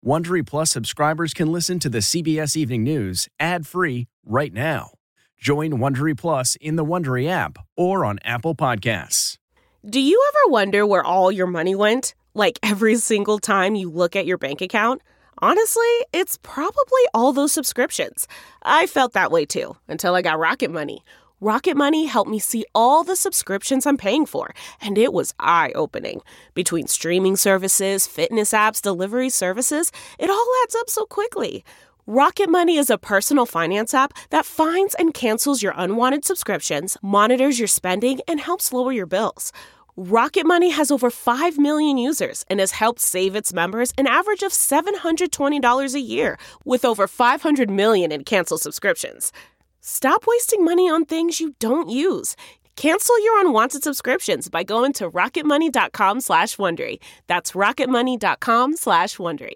Wondery Plus subscribers can listen to the CBS Evening News ad-free right now. Join Wondery Plus in the Wondery app or on Apple Podcasts. Do you ever wonder where all your money went? Like every single time you look at your bank account? Honestly, it's probably all those subscriptions. I felt that way too, until I got Rocket Money. Rocket Money helped me see all the subscriptions I'm paying for, and it was eye-opening. Between streaming services, fitness apps, delivery services, it all adds up so quickly. Rocket Money is a personal finance app that finds and cancels your unwanted subscriptions, monitors your spending, and helps lower your bills. Rocket Money has over 5 million users and has helped save its members an average of $720 a year, with over 500 million in canceled subscriptions. Stop wasting money on things you don't use. Cancel your unwanted subscriptions by going to rocketmoney.com/Wondery. That's rocketmoney.com/Wondery.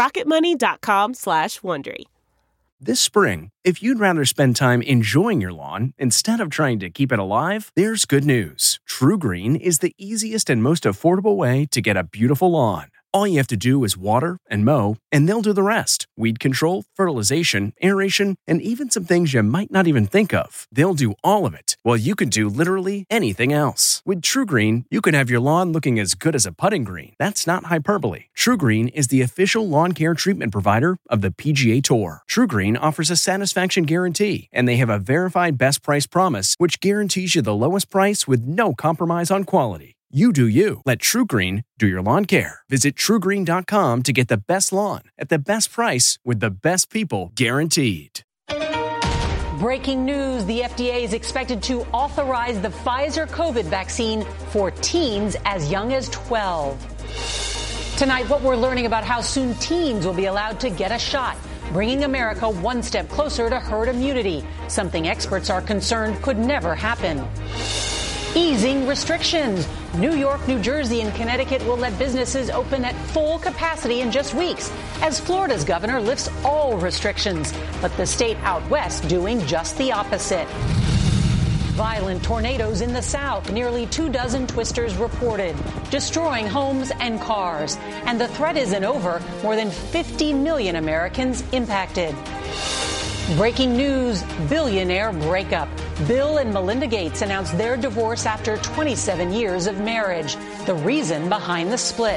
rocketmoney.com/Wondery. This spring, if you'd rather spend time enjoying your lawn instead of trying to keep it alive, there's good news. TruGreen is the easiest and most affordable way to get a beautiful lawn. All you have to do is water and mow, and they'll do the rest. Weed control, fertilization, aeration, and even some things you might not even think of. They'll do all of it, while you can do literally anything else. With TruGreen, you can have your lawn looking as good as a putting green. That's not hyperbole. TruGreen is the official lawn care treatment provider of the PGA Tour. TruGreen offers a satisfaction guarantee, and they have a verified best price promise, which guarantees you the lowest price with no compromise on quality. You do you. Let TruGreen do your lawn care. Visit TruGreen.com to get the best lawn at the best price with the best people guaranteed. Breaking news, the FDA is expected to authorize the Pfizer COVID vaccine for teens as young as 12. Tonight, what we're learning about how soon teens will be allowed to get a shot, bringing America one step closer to herd immunity, something experts are concerned could never happen. Easing restrictions. New York, New Jersey, and Connecticut will let businesses open at full capacity in just weeks, as Florida's governor lifts all restrictions, but the state out west doing just the opposite. Violent tornadoes in the south, nearly 24 twisters reported, destroying homes and cars. And the threat isn't over, more than 50 million Americans impacted. Breaking news, billionaire breakup. Bill and Melinda Gates announced their divorce after 27 years of marriage. The reason behind the split.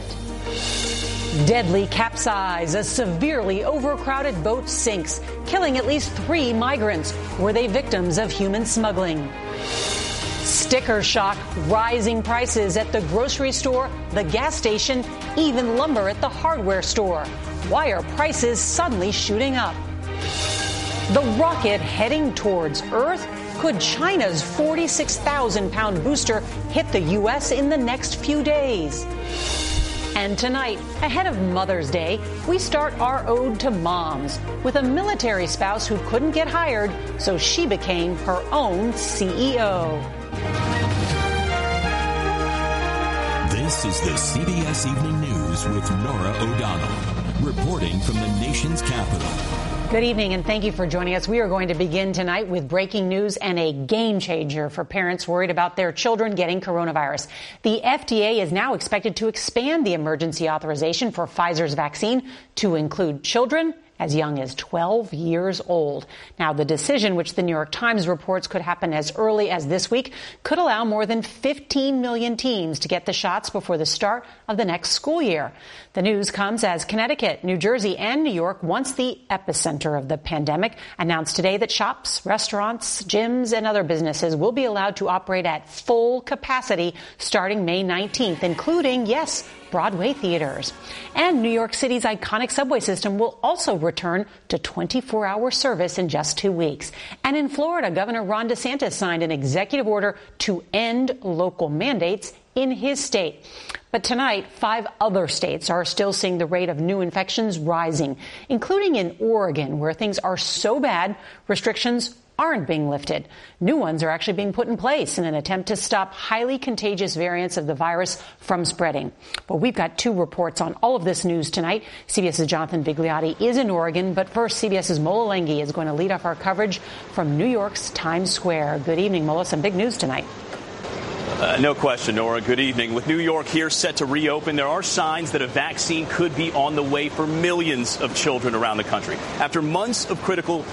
Deadly capsize. A severely overcrowded boat sinks, killing at least 3 migrants. Were they victims of human smuggling? Sticker shock. Rising prices at the grocery store, the gas station, even lumber at the hardware store. Why are prices suddenly shooting up? The rocket heading towards Earth? Could China's 46,000-pound booster hit the U.S. in the next few days? And tonight, ahead of Mother's Day, we start our ode to moms with a military spouse who couldn't get hired, so she became her own CEO. This is the CBS Evening News with Norah O'Donnell, reporting from the nation's capital. Good evening, and thank you for joining us. We are going to begin tonight with breaking news and a game changer for parents worried about their children getting coronavirus. The FDA is now expected to expand the emergency authorization for Pfizer's vaccine to include children as young as 12 years old. Now, the decision, which the New York Times reports could happen as early as this week, could allow more than 15 million teens to get the shots before the start of the next school year. The news comes as Connecticut, New Jersey, and New York, once the epicenter of the pandemic, announced today that shops, restaurants, gyms, and other businesses will be allowed to operate at full capacity starting May 19th, including, yes, Broadway theaters. And New York City's iconic subway system will also return to 24-hour service in just 2 weeks. And in Florida, Governor Ron DeSantis signed an executive order to end local mandates in his state. But tonight, 5 other states are still seeing the rate of new infections rising, including in Oregon, where things are so bad, restrictions aren't being lifted. New ones are actually being put in place in an attempt to stop highly contagious variants of the virus from spreading. Well, we've got 2 reports on all of this news tonight. CBS's Jonathan Vigliotti is in Oregon, but first, CBS's Mola Lenghi is going to lead off our coverage from New York's Times Square. Good evening, Mola. Some big news tonight. No question, Nora. Good evening. With New York here set to reopen, there are signs that a vaccine could be on the way for millions of children around the country. After months of clinical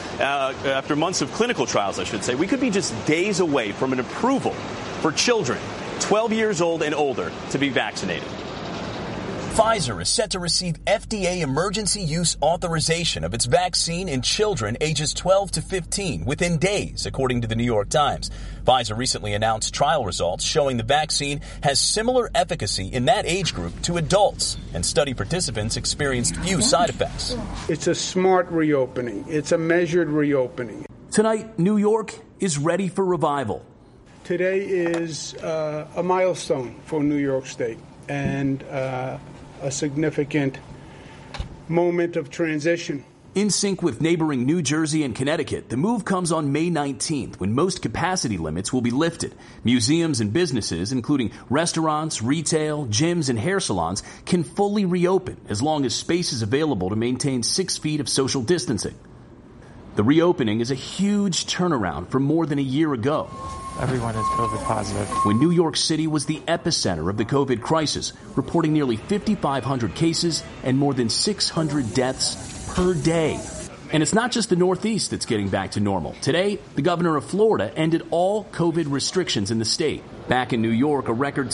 trials, I should say, we could be just days away from an approval for children 12 years old and older to be vaccinated. Pfizer is set to receive FDA emergency use authorization of its vaccine in children ages 12 to 15 within days, according to the New York Times. Pfizer recently announced trial results showing the vaccine has similar efficacy in that age group to adults, and study participants experienced few side effects. It's a smart reopening. It's a measured reopening. Tonight, New York is ready for revival. Today is a milestone for New York State and a significant moment of transition. In sync with neighboring New Jersey and Connecticut, the move comes on May 19th, when most capacity limits will be lifted. Museums and businesses, including restaurants, retail, gyms, and hair salons, can fully reopen as long as space is available to maintain 6 feet of social distancing. The reopening is a huge turnaround from more than a year ago. Everyone is COVID positive. When New York City was the epicenter of the COVID crisis, reporting nearly 5,500 cases and more than 600 deaths per day. And it's not just the Northeast that's getting back to normal. Today, the governor of Florida ended all COVID restrictions in the state. Back in New York, a record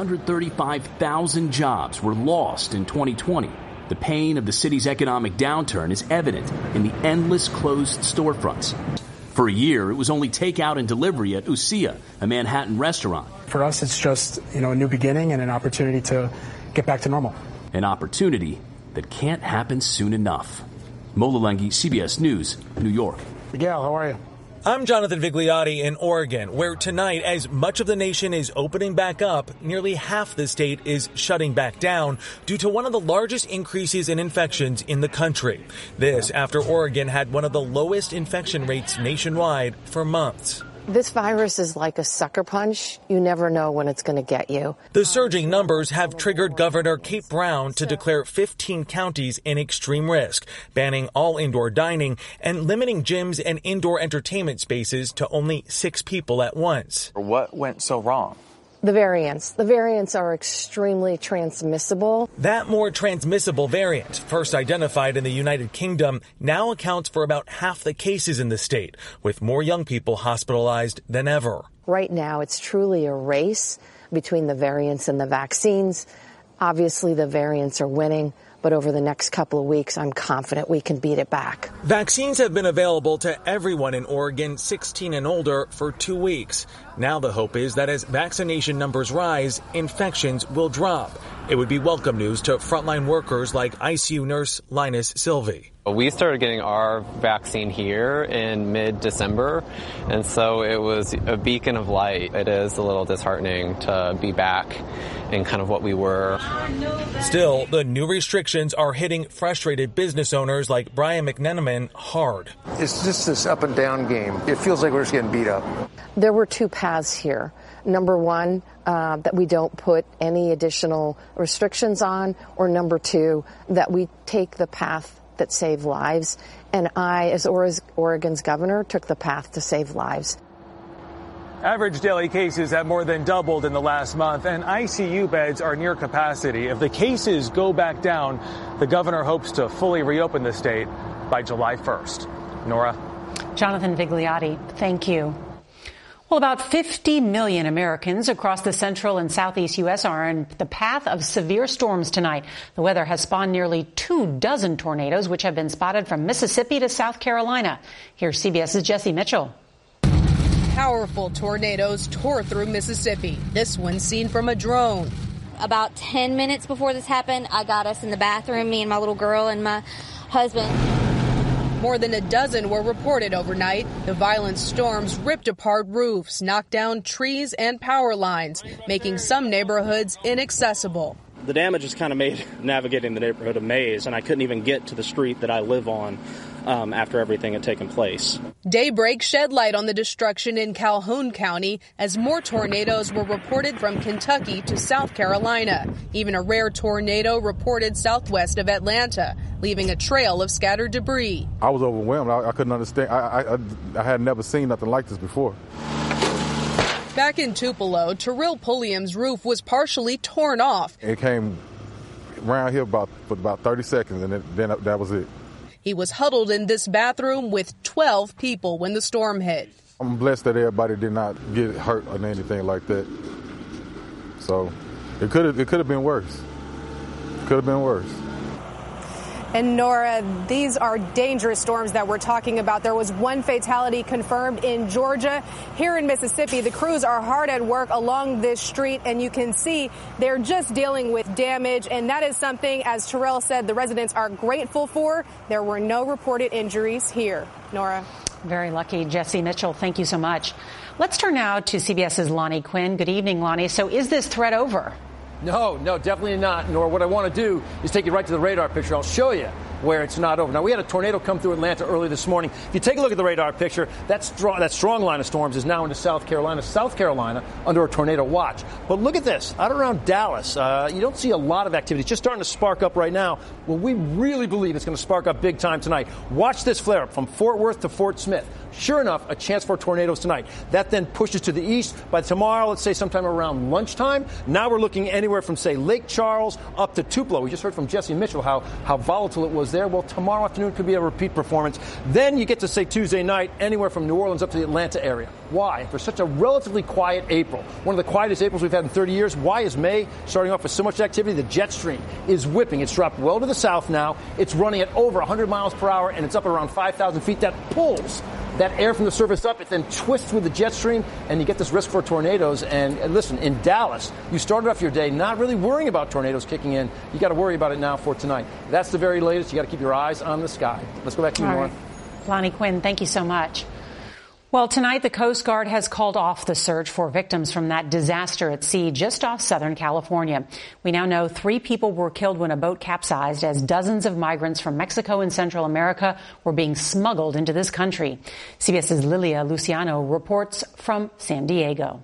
635,000 jobs were lost in 2020. The pain of the city's economic downturn is evident in the endless closed storefronts. For a year, it was only takeout and delivery at Usia, a Manhattan restaurant. For us, it's just, a new beginning and an opportunity to get back to normal. An opportunity that can't happen soon enough. Mo Lalengi, CBS News, New York. Miguel, how are you? I'm Jonathan Vigliotti in Oregon, where tonight, as much of the nation is opening back up, nearly half the state is shutting back down due to one of the largest increases in infections in the country. This after Oregon had one of the lowest infection rates nationwide for months. This virus is like a sucker punch. You never know when it's going to get you. The surging numbers have triggered Governor Kate Brown to declare 15 counties in extreme risk, banning all indoor dining and limiting gyms and indoor entertainment spaces to only 6 people at once. What went so wrong? The variants. The variants are extremely transmissible. That more transmissible variant, first identified in the United Kingdom, now accounts for about half the cases in the state, with more young people hospitalized than ever. Right now, it's truly a race between the variants and the vaccines. Obviously, the variants are winning, but over the next couple of weeks, I'm confident we can beat it back. Vaccines have been available to everyone in Oregon 16 and older for 2 weeks. Now the hope is that as vaccination numbers rise, infections will drop. It would be welcome news to frontline workers like ICU nurse Linus Silvey. We started getting our vaccine here in mid-December, and so it was a beacon of light. It is a little disheartening to be back in kind of what we were. Still, the new restrictions are hitting frustrated business owners like Brian McNenaman hard. It's just this up and down game. It feels like we're just getting beat up. There were 2 paths here. Number one, that we don't put any additional restrictions on, or number 2, that we take the path that save lives. And I, as Oregon's governor, took the path to save lives. Average daily cases have more than doubled in the last month, and ICU beds are near capacity. If the cases go back down, the governor hopes to fully reopen the state by July 1st. Nora? Jonathan Vigliotti, thank you. Well, about 50 million Americans across the central and southeast U.S. are in the path of severe storms tonight. The weather has spawned nearly 24 tornadoes, which have been spotted from Mississippi to South Carolina. Here's CBS's Jesse Mitchell. Powerful tornadoes tore through Mississippi. This one seen from a drone. About 10 minutes before this happened, I got us in the bathroom, me and my little girl and my husband. More than a dozen were reported overnight. The violent storms ripped apart roofs, knocked down trees and power lines, making some neighborhoods inaccessible. The damage has kind of made navigating the neighborhood a maze, and I couldn't even get to the street that I live on after everything had taken place. Daybreak shed light on the destruction in Calhoun County as more tornadoes were reported from Kentucky to South Carolina. Even a rare tornado reported southwest of Atlanta, leaving a trail of scattered debris. I was overwhelmed. I couldn't understand. I had never seen nothing like this before. Back in Tupelo, Terrell Pulliam's roof was partially torn off. It came around here for about 30 seconds, and then that was it. He was huddled in this bathroom with 12 people when the storm hit. I'm blessed that everybody did not get hurt or anything like that. So it could have been worse. Could have been worse. And Nora, these are dangerous storms that we're talking about. There was one fatality confirmed in Georgia. Here in Mississippi, the crews are hard at work along this street, and you can see they're just dealing with damage. And that is something, as Terrell said, the residents are grateful for. There were no reported injuries here. Nora. Very lucky. Jesse Mitchell, thank you so much. Let's turn now to CBS's Lonnie Quinn. Good evening, Lonnie. So is this threat over? No, definitely not, Nora. What I want to do is take you right to the radar picture. I'll show you where it's not over. Now, we had a tornado come through Atlanta early this morning. If you take a look at the radar picture, that strong line of storms is now into South Carolina. South Carolina under a tornado watch. But look at this. Out around Dallas, you don't see a lot of activity. It's just starting to spark up right now. Well, we really believe it's going to spark up big time tonight. Watch this flare up from Fort Worth to Fort Smith. Sure enough, a chance for tornadoes tonight. That then pushes to the east. By tomorrow, let's say sometime around lunchtime, now we're looking anywhere from, say, Lake Charles up to Tupelo. We just heard from Jesse Mitchell how volatile it was there. Well, tomorrow afternoon could be a repeat performance. Then you get to, say, Tuesday night, anywhere from New Orleans up to the Atlanta area. Why? For such a relatively quiet April, one of the quietest Aprils we've had in 30 years, why is May starting off with so much activity? The jet stream is whipping. It's dropped well to the south now. It's running at over 100 miles per hour, and it's up around 5,000 feet. That pulls that air from the surface up. It then twists with the jet stream, and you get this risk for tornadoes. And listen, in Dallas, you started off your day not really worrying about tornadoes kicking in. You got to worry about it now for tonight. That's the very latest. You got to keep your eyes on the sky. Let's go back to you, Nora. Lonnie Quinn, thank you so much. Well, tonight the Coast Guard has called off the search for victims from that disaster at sea just off Southern California. We now know 3 people were killed when a boat capsized as dozens of migrants from Mexico and Central America were being smuggled into this country. CBS's Lilia Luciano reports from San Diego.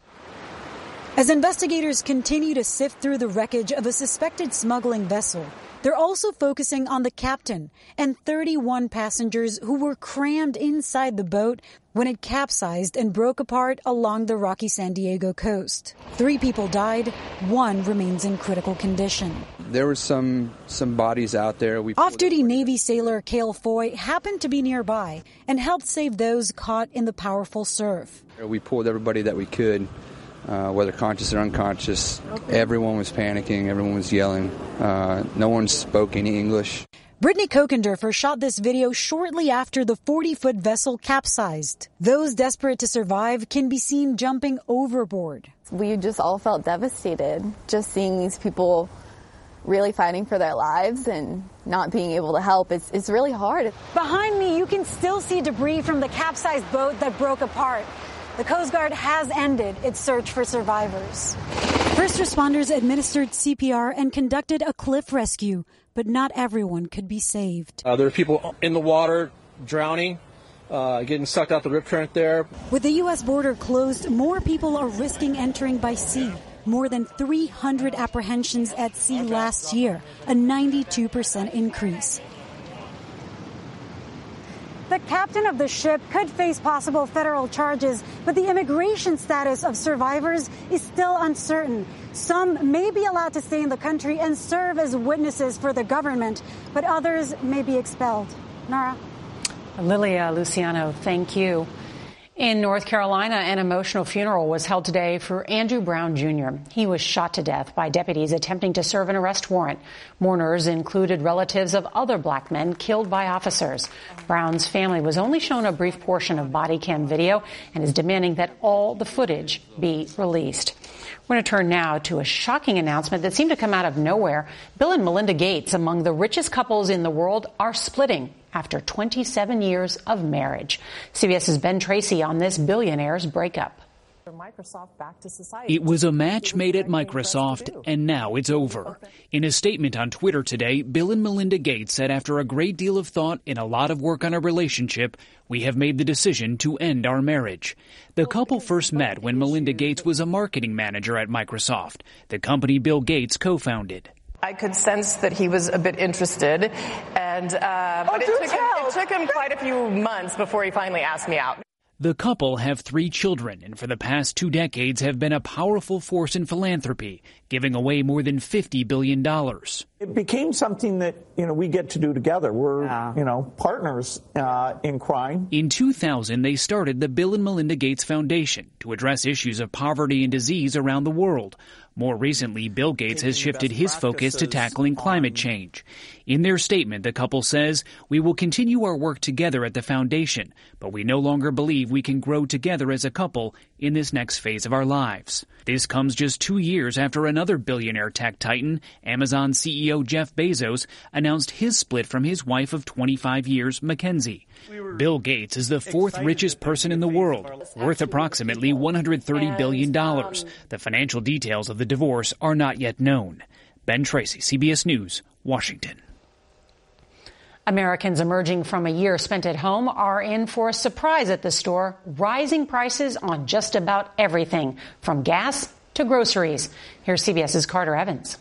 As investigators continue to sift through the wreckage of a suspected smuggling vessel, they're also focusing on the captain and 31 passengers who were crammed inside the boat when it capsized and broke apart along the rocky San Diego coast. 3 people died. 1 remains in critical condition. There were some bodies out there. Off-duty Navy sailor Cale Foy happened to be nearby and helped save those caught in the powerful surf. We pulled everybody that we could. Whether conscious or unconscious, everyone was panicking, everyone was yelling. No one spoke any English. Brittany Kokendorfer shot this video shortly after the 40-foot vessel capsized. Those desperate to survive can be seen jumping overboard. We just all felt devastated, just seeing these people really fighting for their lives and not being able to help. It's really hard. Behind me, you can still see debris from the capsized boat that broke apart. The Coast Guard has ended its search for survivors. First responders administered CPR and conducted a cliff rescue, but not everyone could be saved. There are people in the water drowning, getting sucked out the rip current there. With the U.S. border closed, more people are risking entering by sea. More than 300 apprehensions at sea last year, a 92% increase. The captain of the ship could face possible federal charges, but the immigration status of survivors is still uncertain. Some may be allowed to stay in the country and serve as witnesses for the government, but others may be expelled. Nora? Lilia Luciano, thank you. In North Carolina, an emotional funeral was held today for Andrew Brown Jr. He was shot to death by deputies attempting to serve an arrest warrant. Mourners included relatives of other black men killed by officers. Brown's family was only shown a brief portion of body cam video and is demanding that all the footage be released. We're going to turn now to a shocking announcement that seemed to come out of nowhere. Bill and Melinda Gates, among the richest couples in the world, are splitting after 27 years of marriage. CBS's Ben Tracy on this billionaire's breakup. It was a match made at Microsoft, and now it's over. In a statement on Twitter today, Bill and Melinda Gates said after a great deal of thought and a lot of work on our relationship, we have made the decision to end our marriage. The couple first met when Melinda Gates was a marketing manager at Microsoft, the company Bill Gates co-founded. I could sense that he was a bit interested, and but it took him quite a few months before he finally asked me out. The couple have 3 children and for the past 2 decades have been a powerful force in philanthropy, giving away more than $50 billion. It became something that, we get to do together. We're, partners in crime. In 2000, they started the Bill and Melinda Gates Foundation to address issues of poverty and disease around the world. More recently, Bill Gates has shifted his focus to tackling climate change. In their statement, the couple says, "We will continue our work together at the foundation, but we no longer believe we can grow together as a couple in this next phase of our lives." This comes just 2 years after another billionaire tech titan, Amazon CEO Jeff Bezos, announced his split from his wife of 25 years, Mackenzie. Bill Gates is the 4th richest person in the world, worth approximately $130 billion. The financial details of the divorce are not yet known. Ben Tracy, CBS News, Washington. Americans emerging from a year spent at home are in for a surprise at the store. Rising prices on just about everything, from gas to groceries. Here's CBS's Carter Evans.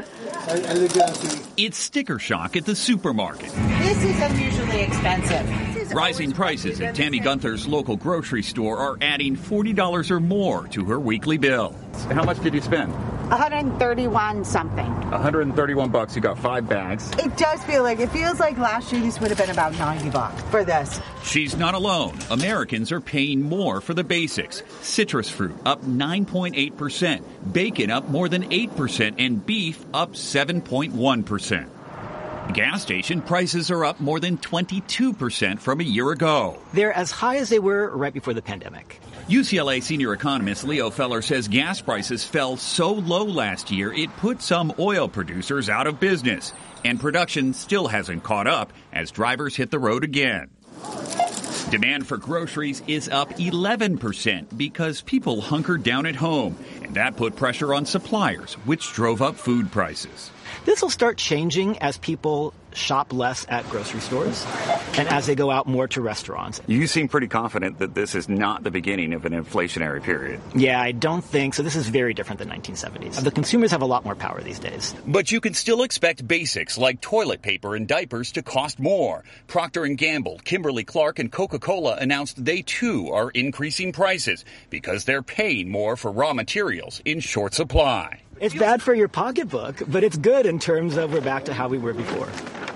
It's sticker shock at the supermarket. This is unusually expensive. Rising prices at Tammy Gunther's local grocery store are adding $40 or more to her weekly bill. How much did you spend? $131 something. $131. You got 5 bags. It feels like last year this would have been about $90 for this. She's not alone. Americans are paying more for the basics. Citrus fruit up 9.8%, bacon up more than 8%, and beef up 7.1%. Gas station prices are up more than 22% from a year ago. They're as high as they were right before the pandemic. UCLA senior economist Leo Feller says gas prices fell so low last year it put some oil producers out of business, and production still hasn't caught up as drivers hit the road again. Demand for groceries is up 11% because people hunkered down at home, and that put pressure on suppliers, which drove up food prices. This will start changing as people shop less at grocery stores and as they go out more to restaurants. You seem pretty confident that this is not the beginning of an inflationary period. Yeah, I don't think so. This is very different than 1970s. The consumers have a lot more power these days. But you can still expect basics like toilet paper and diapers to cost more. Procter & Gamble, Kimberly-Clark, and Coca-Cola announced they too are increasing prices because they're paying more for raw materials in short supply. It's bad for your pocketbook, but it's good in terms of we're back to how we were before.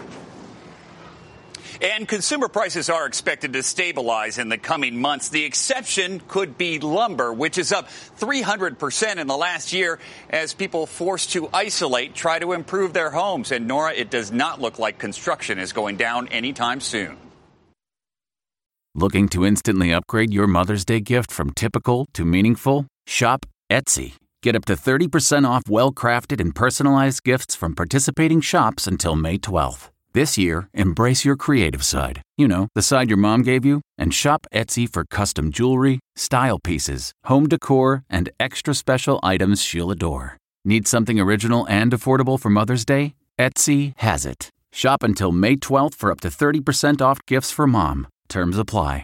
And consumer prices are expected to stabilize in the coming months. The exception could be lumber, which is up 300% in the last year as people forced to isolate try to improve their homes. And Nora, it does not look like construction is going down anytime soon. Looking to instantly upgrade your Mother's Day gift from typical to meaningful? Shop Etsy. Get up to 30% off well-crafted and personalized gifts from participating shops until May 12th. This year, embrace your creative side. The side your mom gave you. And shop Etsy for custom jewelry, style pieces, home decor, and extra special items she'll adore. Need something original and affordable for Mother's Day? Etsy has it. Shop until May 12th for up to 30% off gifts for mom. Terms apply.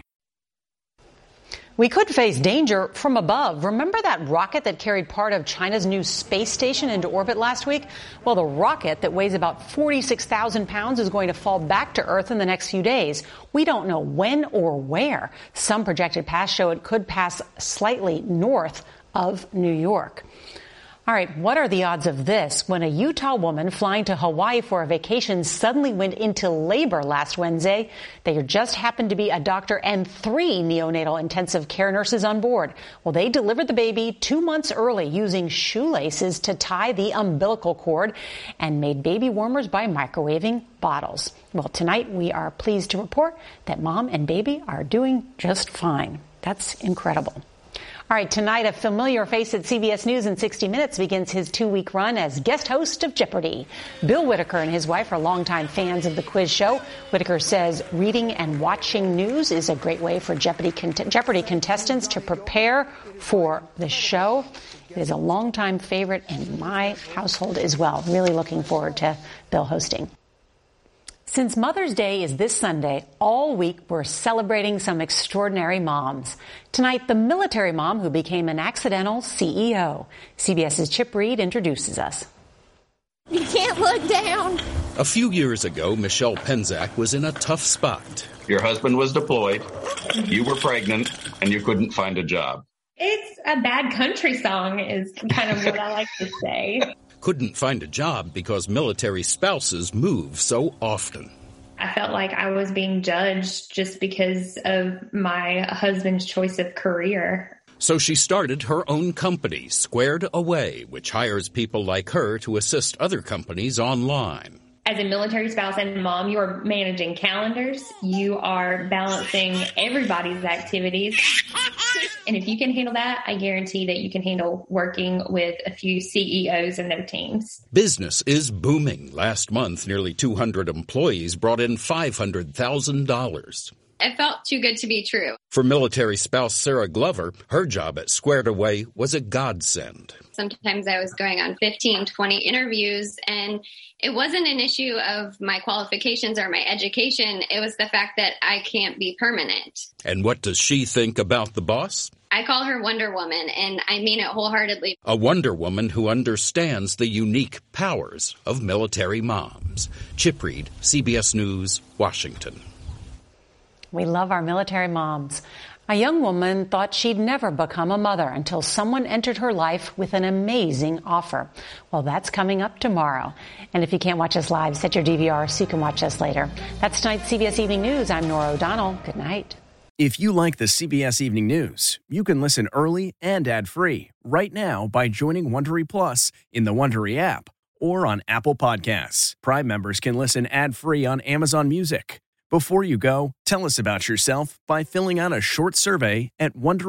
We could face danger from above. Remember that rocket that carried part of China's new space station into orbit last week? Well, the rocket that weighs about 46,000 pounds is going to fall back to Earth in the next few days. We don't know when or where. Some projected paths show it could pass slightly north of New York. All right, what are the odds of this? When a Utah woman flying to Hawaii for a vacation suddenly went into labor last Wednesday, there just happened to be a doctor and 3 neonatal intensive care nurses on board. Well, they delivered the baby 2 months early using shoelaces to tie the umbilical cord and made baby warmers by microwaving bottles. Well, tonight we are pleased to report that mom and baby are doing just fine. That's incredible. All right, tonight a familiar face at CBS News in 60 Minutes begins his 2-week run as guest host of Jeopardy! Bill Whitaker and his wife are longtime fans of the quiz show. Whitaker says reading and watching news is a great way for Jeopardy contestants to prepare for the show. It is a longtime favorite in my household as well. Really looking forward to Bill hosting. Since Mother's Day is this Sunday, all week we're celebrating some extraordinary moms. Tonight, the military mom who became an accidental CEO. CBS's Chip Reed introduces us. You can't look down. A few years ago, Michelle Penzak was in a tough spot. Your husband was deployed, you were pregnant, and you couldn't find a job. It's a bad country song is kind of what I like to say. Couldn't find a job because military spouses move so often. I felt like I was being judged just because of my husband's choice of career. So she started her own company, Squared Away, which hires people like her to assist other companies online. As a military spouse and mom, you are managing calendars. You are balancing everybody's activities. And if you can handle that, I guarantee that you can handle working with a few CEOs and their teams. Business is booming. Last month, nearly 200 employees brought in $500,000. It felt too good to be true. For military spouse Sarah Glover, her job at Squared Away was a godsend. Sometimes I was going on 15, 20 interviews, and it wasn't an issue of my qualifications or my education. It was the fact that I can't be permanent. And what does she think about the boss? I call her Wonder Woman, and I mean it wholeheartedly. A Wonder Woman who understands the unique powers of military moms. Chip Reed, CBS News, Washington. We love our military moms. A young woman thought she'd never become a mother until someone entered her life with an amazing offer. Well, that's coming up tomorrow. And if you can't watch us live, set your DVR so you can watch us later. That's tonight's CBS Evening News. I'm Nora O'Donnell. Good night. If you like the CBS Evening News, you can listen early and ad-free right now by joining Wondery Plus in the Wondery app or on Apple Podcasts. Prime members can listen ad-free on Amazon Music. Before you go, tell us about yourself by filling out a short survey at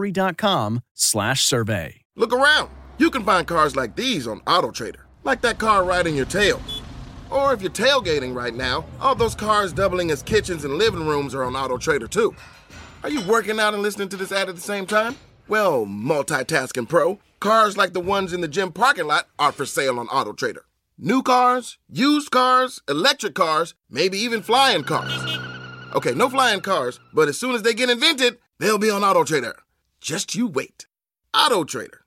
Wondery.com/survey. Look around. You can find cars like these on AutoTrader, like that car riding your tail. Or if you're tailgating right now, all those cars doubling as kitchens and living rooms are on AutoTrader too. Are you working out and listening to this ad at the same time? Well, multitasking pro, cars like the ones in the gym parking lot are for sale on AutoTrader. New cars, used cars, electric cars, maybe even flying cars. Okay, no flying cars, but as soon as they get invented, they'll be on AutoTrader. Just you wait. AutoTrader.